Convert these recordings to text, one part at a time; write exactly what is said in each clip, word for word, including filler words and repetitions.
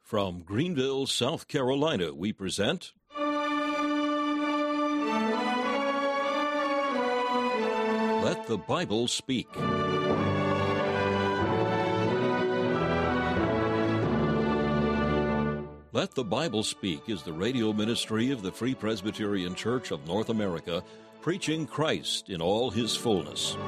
From Greenville, South Carolina, we present Let the Bible Speak. Let the Bible Speak is the radio ministry of the Free Presbyterian Church of North America, preaching Christ in all his fullness.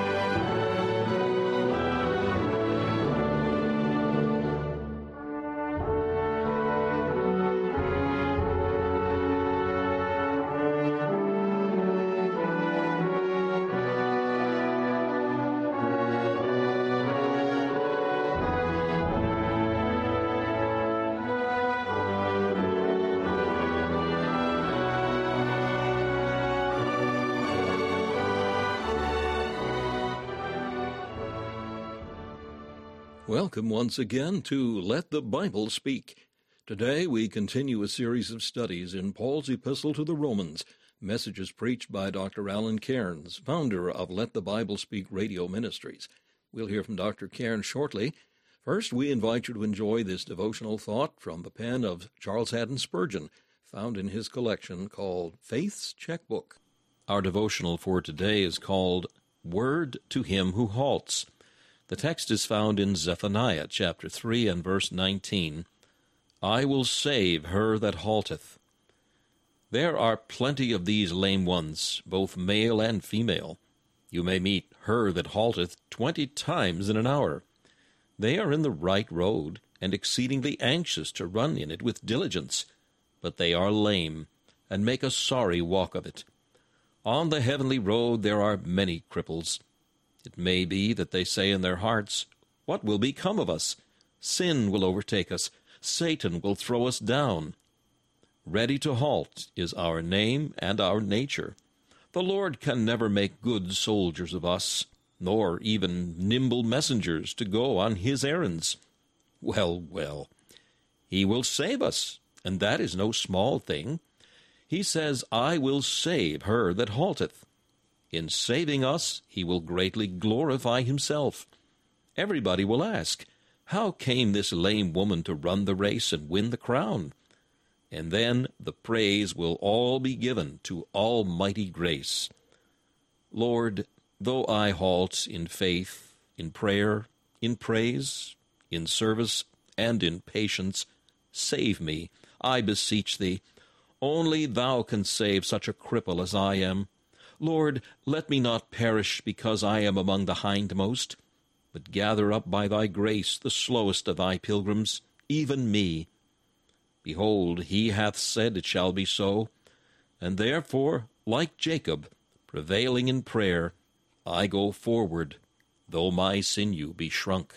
Welcome once again to Let the Bible Speak. Today we continue a series of studies in Paul's Epistle to the Romans, messages preached by Doctor Alan Cairns, founder of Let the Bible Speak Radio Ministries. We'll hear from Doctor Cairns shortly. First, we invite you to enjoy this devotional thought from the pen of Charles Haddon Spurgeon, found in his collection called Faith's Checkbook. Our devotional for today is called Word to Him Who Halts. The text is found in Zephaniah chapter three and verse nineteen. I will save her that halteth. There are plenty of these lame ones, both male and female. You may meet her that halteth twenty times in an hour. They are in the right road, and exceedingly anxious to run in it with diligence, but they are lame, and make a sorry walk of it. On the heavenly road there are many cripples. It may be that they say in their hearts, what will become of us? Sin will overtake us. Satan will throw us down. Ready to halt is our name and our nature. The Lord can never make good soldiers of us, nor even nimble messengers to go on his errands. Well, well, he will save us, and that is no small thing. He says, I will save her that halteth. In saving us, he will greatly glorify himself. Everybody will ask, how came this lame woman to run the race and win the crown? And then the praise will all be given to almighty grace. Lord, though I halt in faith, in prayer, in praise, in service, and in patience, save me, I beseech thee. Only thou canst save such a cripple as I am. Lord, let me not perish because I am among the hindmost, but gather up by thy grace the slowest of thy pilgrims, even me. Behold, he hath said it shall be so, and therefore, like Jacob, prevailing in prayer, I go forward, though my sinew be shrunk.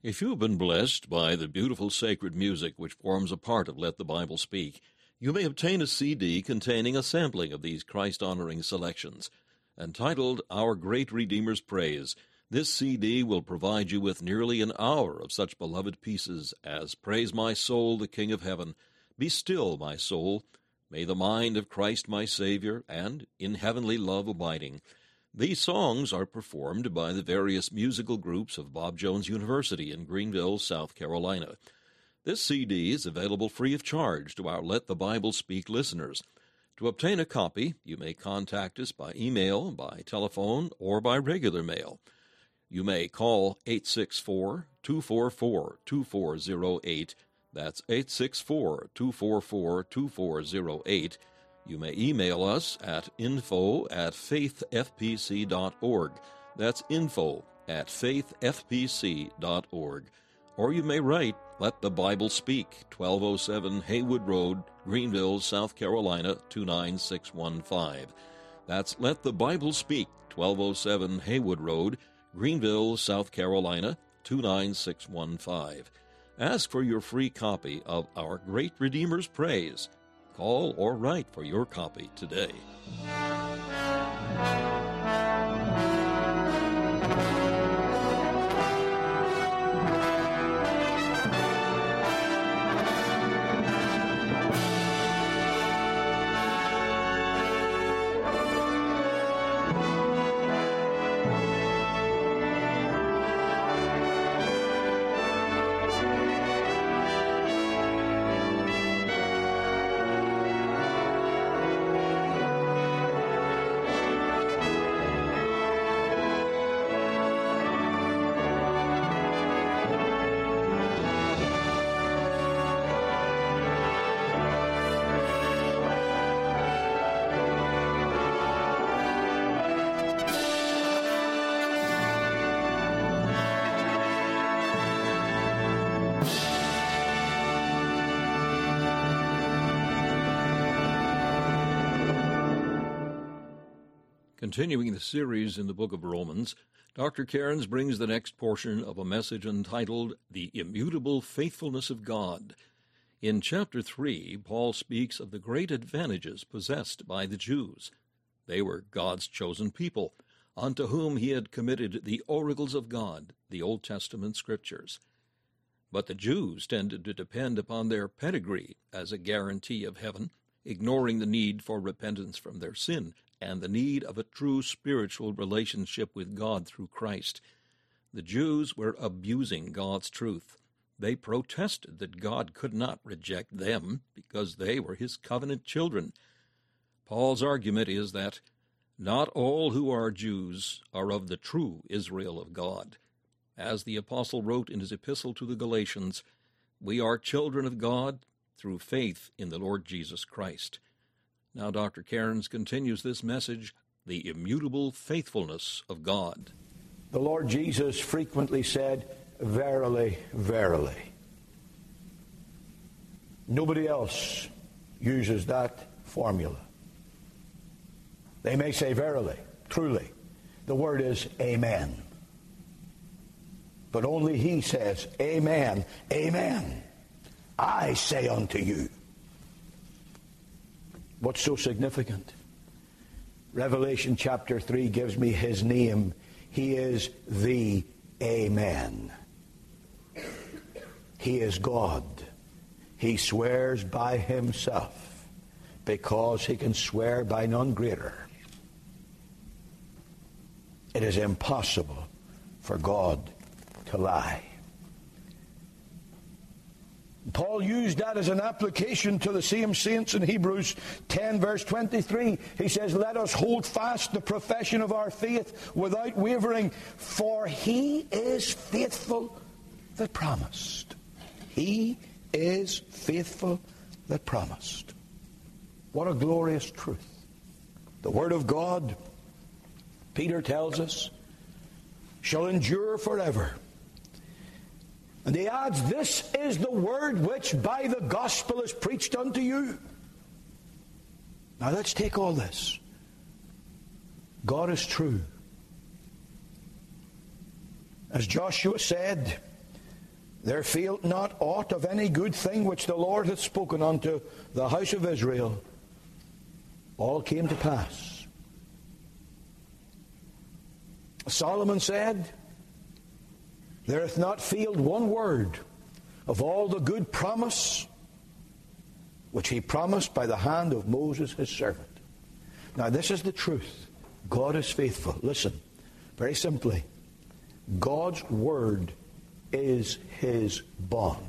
If you have been blessed by the beautiful sacred music which forms a part of Let the Bible Speak, you may obtain a C D containing a sampling of these Christ-honoring selections. Entitled Our Great Redeemer's Praise, this C D will provide you with nearly an hour of such beloved pieces as Praise My Soul, the King of Heaven, Be Still, My Soul, May the Mind of Christ My Savior, and In Heavenly Love Abiding. These songs are performed by the various musical groups of Bob Jones University in Greenville, South Carolina. This C D is available free of charge to our Let the Bible Speak listeners. To obtain a copy, you may contact us by email, by telephone, or by regular mail. You may call eight six four, two four four, two four zero eight. That's eight six four, two four four, two four zero eight. You may email us at info at faith f p c dot org. That's info at faith f p c dot org. Or you may write Let the Bible Speak, twelve oh seven Haywood Road, Greenville, South Carolina, two nine six one five. That's Let the Bible Speak, twelve oh seven Haywood Road, Greenville, South Carolina, two nine six one five. Ask for your free copy of Our Great Redeemer's Praise. Call or write for your copy today. Continuing the series in the book of Romans, Doctor Cairns brings the next portion of a message entitled The Immutable Faithfulness of God. In chapter three, Paul speaks of the great advantages possessed by the Jews. They were God's chosen people, unto whom he had committed the oracles of God, the Old Testament scriptures. But the Jews tended to depend upon their pedigree as a guarantee of heaven, ignoring the need for repentance from their sin and the need of a true spiritual relationship with God through Christ. The Jews were abusing God's truth. They protested that God could not reject them because they were his covenant children. Paul's argument is that not all who are Jews are of the true Israel of God. As the apostle wrote in his epistle to the Galatians, we are children of God through faith in the Lord Jesus Christ. Now Doctor Cairns continues this message, the immutable faithfulness of God. The Lord Jesus frequently said, verily, verily. Nobody else uses that formula. They may say verily, truly. The word is amen. But only he says, amen, amen. I say unto you. What's so significant? Revelation chapter three gives me his name. He is the Amen. He is God. He swears by himself because he can swear by none greater. It is impossible for God to lie. Paul used that as an application to the same saints in Hebrews ten, verse twenty-three. He says, let us hold fast the profession of our faith without wavering, for he is faithful that promised. He is faithful that promised. What a glorious truth. The Word of God, Peter tells us, shall endure forever. And he adds, this is the word which by the gospel is preached unto you. Now let's take all this. God is true. As Joshua said, there failed not aught of any good thing which the Lord hath spoken unto the house of Israel. All came to pass. Solomon said, there hath not failed one word of all the good promise which he promised by the hand of Moses his servant. Now this is the truth. God is faithful. Listen, very simply, God's word is his bond.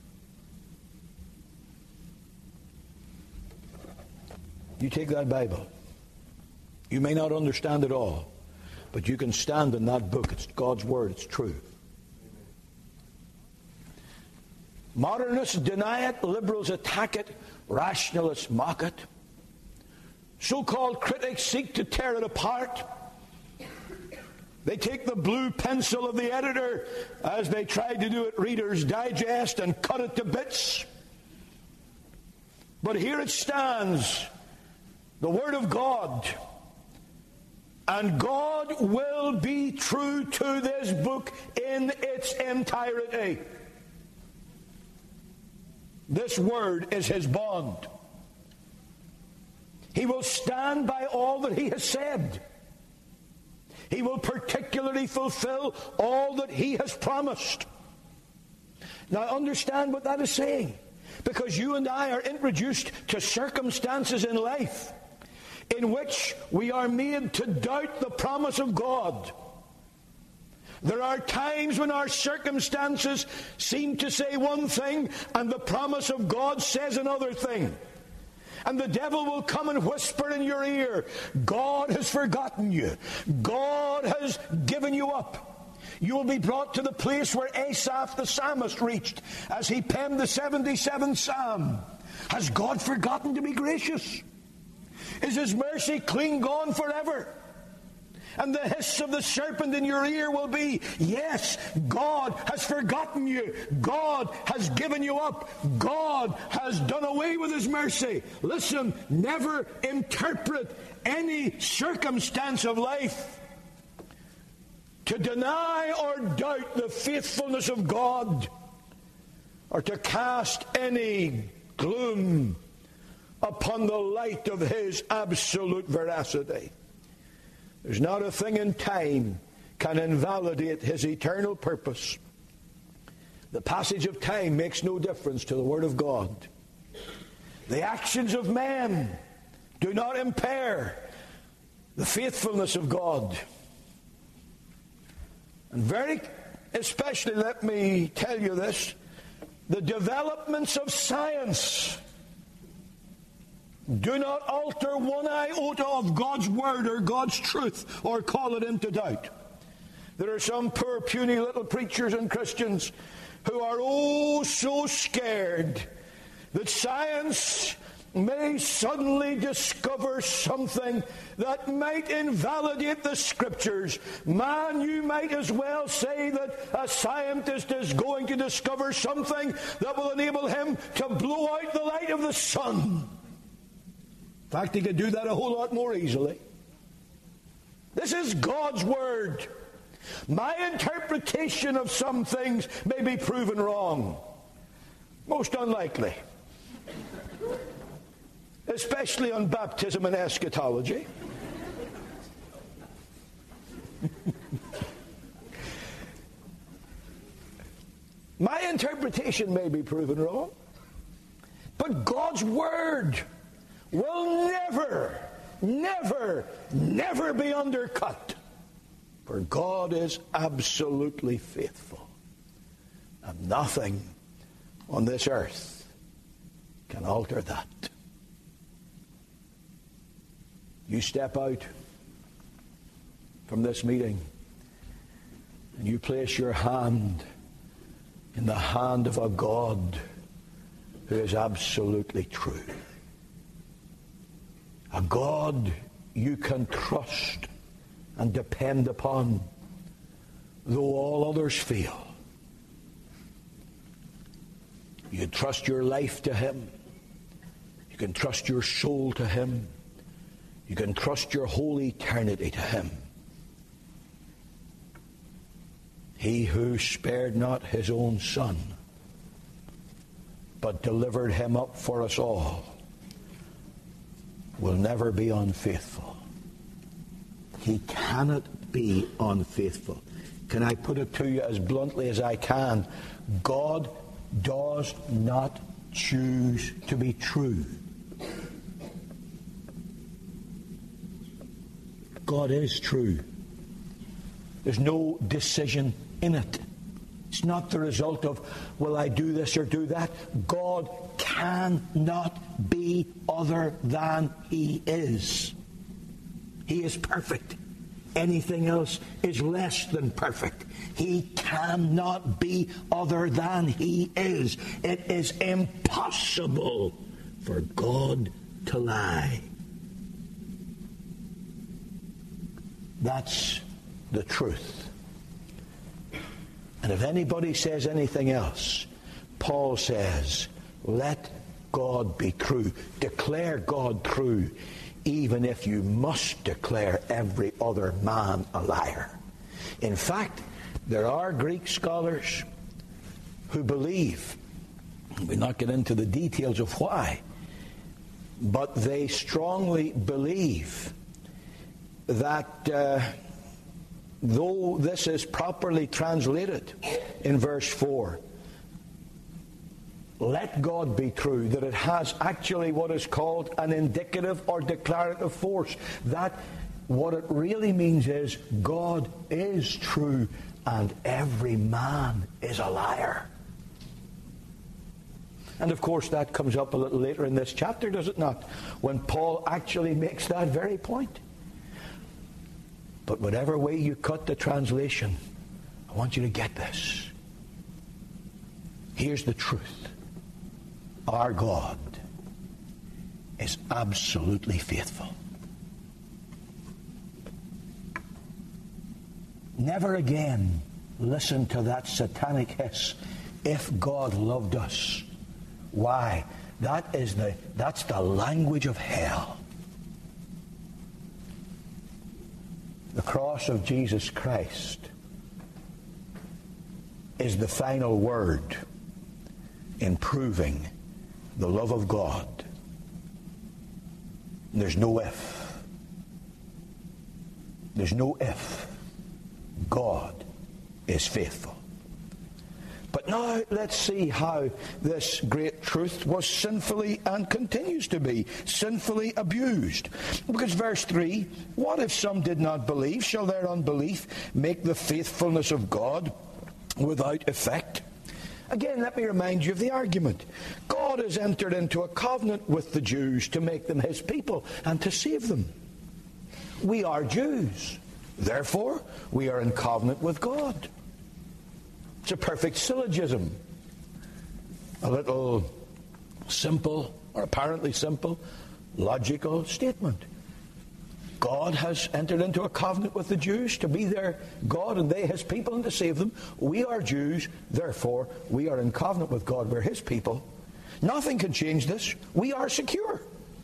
You take that Bible. You may not understand it all, but you can stand in that book. It's God's word. It's true. Modernists deny it. Liberals attack it. Rationalists mock it. So-called critics seek to tear it apart. They take the blue pencil of the editor, as they tried to do at Reader's Digest, and cut it to bits. But here it stands, the Word of God. And God will be true to this book in its entirety. This Word is his bond. He will stand by all that he has said. He will particularly fulfill all that he has promised. Now understand what that is saying, because you and I are introduced to circumstances in life in which we are made to doubt the promise of God. There are times when our circumstances seem to say one thing and the promise of God says another thing. And the devil will come and whisper in your ear, God has forgotten you. God has given you up. You will be brought to the place where Asaph the psalmist reached as he penned the seventy-seventh Psalm. Has God forgotten to be gracious? Is his mercy clean gone forever? And the hiss of the serpent in your ear will be, yes, God has forgotten you. God has given you up. God has done away with his mercy. Listen, never interpret any circumstance of life to deny or doubt the faithfulness of God, or to cast any gloom upon the light of his absolute veracity. There's not a thing in time can invalidate his eternal purpose. The passage of time makes no difference to the Word of God. The actions of men do not impair the faithfulness of God. And very especially, let me tell you this, the developments of science do not alter one iota of God's word or God's truth or call it into doubt. There are some poor puny little preachers and Christians who are oh so scared that science may suddenly discover something that might invalidate the Scriptures. Man, you might as well say that a scientist is going to discover something that will enable him to blow out the light of the sun. In fact, he could do that a whole lot more easily. This is God's Word. My interpretation of some things may be proven wrong. Most unlikely. Especially on baptism and eschatology. My interpretation may be proven wrong. But God's Word will never, never, never be undercut. For God is absolutely faithful. And nothing on this earth can alter that. You step out from this meeting and you place your hand in the hand of a God who is absolutely true. A God you can trust and depend upon, though all others fail. You trust your life to Him. You can trust your soul to Him. You can trust your whole eternity to Him. He who spared not his own Son, but delivered him up for us all, will never be unfaithful. He cannot be unfaithful. Can I put it to you as bluntly as I can? God does not choose to be true. God is true. There's no decision in it. It's not the result of, will I do this or do that? God cannot be other than He is. He is perfect. Anything else is less than perfect. He cannot be other than He is. It is impossible for God to lie. That's the truth. And if anybody says anything else, Paul says, let God be true. Declare God true, even if you must declare every other man a liar. In fact, there are Greek scholars who believe, we'll not get into the details of why, but they strongly believe that uh, though this is properly translated in verse four, let God be true, that it has actually what is called an indicative or declarative force. That what it really means is God is true and every man is a liar. And of course that comes up a little later in this chapter, does it not? When Paul actually makes that very point. But whatever way you cut the translation, I want you to get this. Here's the truth. Our God is absolutely faithful. Never again listen to that satanic hiss, if God loved us. Why? That is the, that's the language of hell. The cross of Jesus Christ is the final word in proving the love of God. There's no if. There's no if. God is faithful. But now let's see how this great truth was sinfully and continues to be sinfully abused. Because verse three, what if some did not believe? Shall their unbelief make the faithfulness of God without effect? Again, let me remind you of the argument. God has entered into a covenant with the Jews to make them His people and to save them. We are Jews. Therefore, we are in covenant with God. It's a perfect syllogism. A little simple, or apparently simple, logical statement. God has entered into a covenant with the Jews to be their God and they His people and to save them. We are Jews, therefore we are in covenant with God. We're His people. Nothing can change this. We are secure.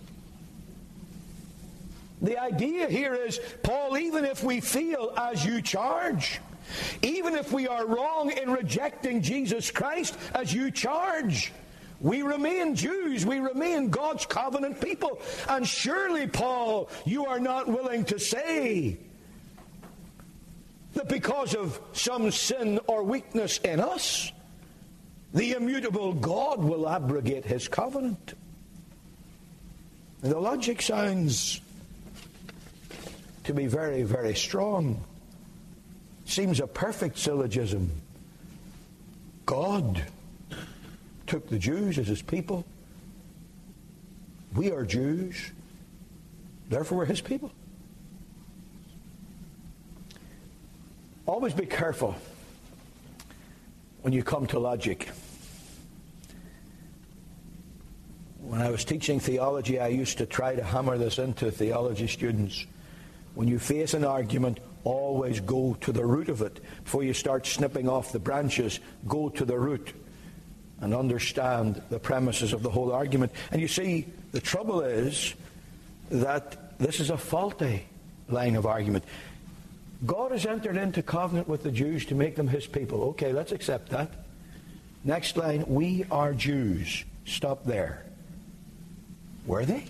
The idea here is, Paul, even if we feel as you charge, even if we are wrong in rejecting Jesus Christ as you charge, we remain Jews. We remain God's covenant people. And surely, Paul, you are not willing to say that because of some sin or weakness in us, the immutable God will abrogate His covenant. And the logic sounds to be very, very strong. Seems a perfect syllogism. God took the Jews as His people. We are Jews. Therefore we're His people. Always be careful when you come to logic. When I was teaching theology, I used to try to hammer this into theology students. When you face an argument, always go to the root of it. Before you start snipping off the branches, go to the root and understand the premises of the whole argument. And you see, the trouble is that this is a faulty line of argument. God has entered into covenant with the Jews to make them his people. Okay, let's accept that. Next line, we are Jews. Stop there. Were they?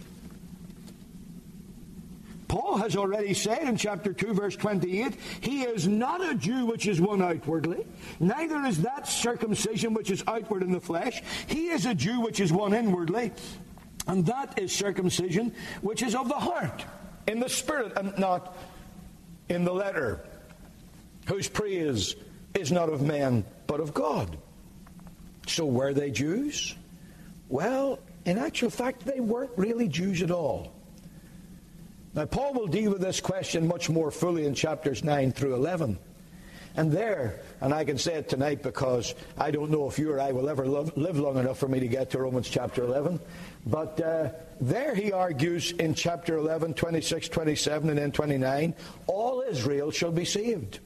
Paul has already said in chapter two, verse twenty-eight, he is not a Jew which is one outwardly, neither is that circumcision which is outward in the flesh. He is a Jew which is one inwardly, and that is circumcision which is of the heart, in the spirit, and not in the letter, whose praise is not of men, but of God. So were they Jews? Well, in actual fact, they weren't really Jews at all. Now, Paul will deal with this question much more fully in chapters nine through eleven. And there, and I can say it tonight because I don't know if you or I will ever live, live long enough for me to get to Romans chapter eleven, but uh, there he argues in chapter eleven, twenty-six, twenty-seven, and then twenty-nine, all Israel shall be saved.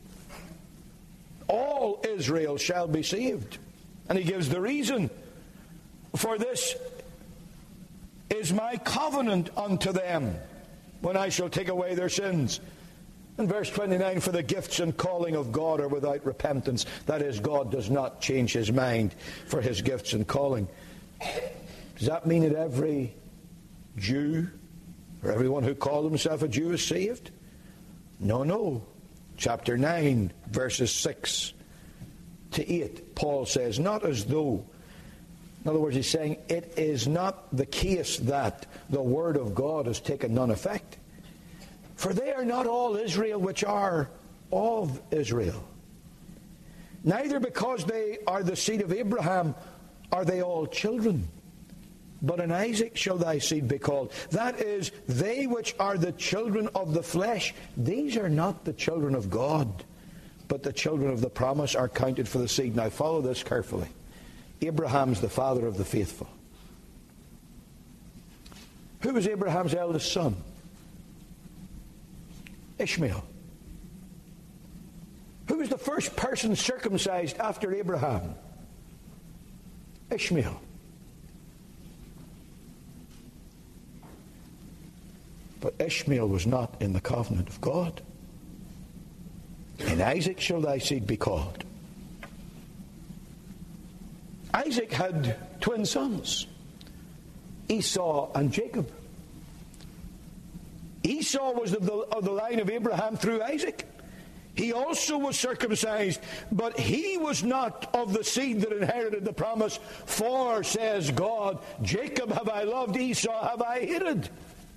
All Israel shall be saved. And he gives the reason. For this is my covenant unto them, when I shall take away their sins. In verse twenty-nine, for the gifts and calling of God are without repentance. That is, God does not change his mind for his gifts and calling. Does that mean that every Jew, or everyone who calls himself a Jew, is saved? No, no. Chapter nine, verses six to eight, Paul says, not as though, in other words, he's saying, it is not the case that the word of God has taken none effect. For they are not all Israel which are of Israel. Neither because they are the seed of Abraham are they all children. But in Isaac shall thy seed be called. That is, they which are the children of the flesh, these are not the children of God, but the children of the promise are counted for the seed. Now follow this carefully. Abraham's the father of the faithful. Who was Abraham's eldest son? Ishmael. Who was the first person circumcised after Abraham? Ishmael. But Ishmael was not in the covenant of God. In Isaac shall thy seed be called. Isaac had twin sons, Esau and Jacob. Esau was of the, of the line of Abraham through Isaac. He also was circumcised, but he was not of the seed that inherited the promise. For, says God, Jacob have I loved, Esau have I hated.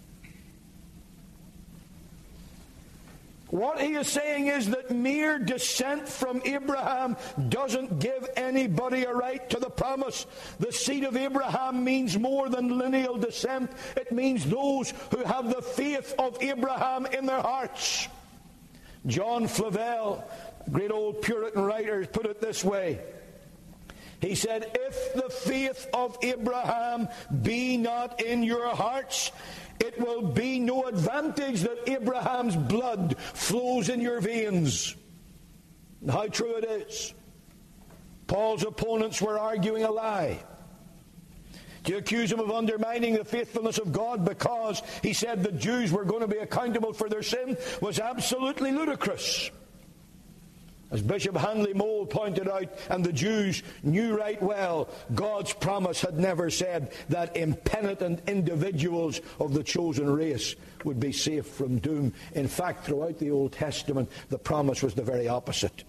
What he is saying is that mere descent from Abraham doesn't give anybody a right to the promise. The seed of Abraham means more than lineal descent. It means those who have the faith of Abraham in their hearts. John Flavel, great old Puritan writer, put it this way. He said, if the faith of Abraham be not in your hearts, it will be no advantage that Abraham's blood flows in your veins. And how true it is. Paul's opponents were arguing a lie. To accuse him of undermining the faithfulness of God because he said the Jews were going to be accountable for their sin was absolutely ludicrous. As Bishop Handley Moule pointed out, and the Jews knew right well, God's promise had never said that impenitent individuals of the chosen race would be safe from doom. In fact, throughout the Old Testament, the promise was the very opposite.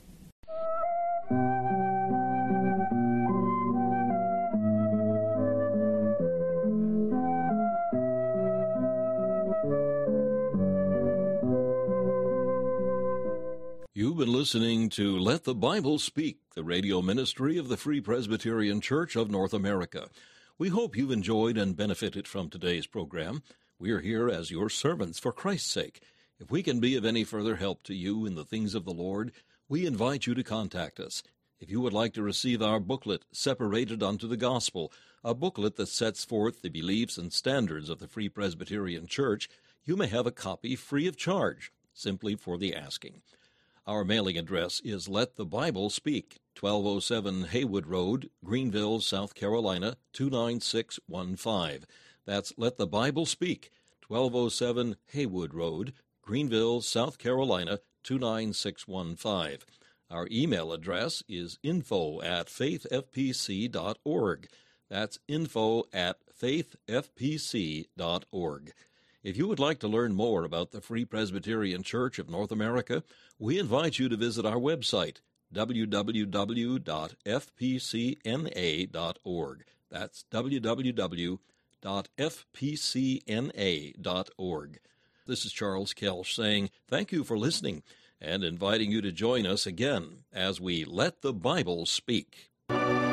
You've been listening to Let the Bible Speak, the radio ministry of the Free Presbyterian Church of North America. We hope you've enjoyed and benefited from today's program. We are here as your servants for Christ's sake. If we can be of any further help to you in the things of the Lord, we invite you to contact us. If you would like to receive our booklet, Separated unto the Gospel, a booklet that sets forth the beliefs and standards of the Free Presbyterian Church, you may have a copy free of charge, simply for the asking. Our mailing address is Let the Bible Speak, twelve oh seven Haywood Road, Greenville, South Carolina, two nine six one five. That's Let the Bible Speak, twelve oh seven Haywood Road, Greenville, South Carolina, two nine six one five. Our email address is info at faith f p c dot org. That's info at faith f p c dot org. If you would like to learn more about the Free Presbyterian Church of North America, we invite you to visit our website, w w w dot f p c n a dot org. That's w w w dot f p c n a dot org. This is Charles Kelsch saying thank you for listening and inviting you to join us again as we let the Bible speak.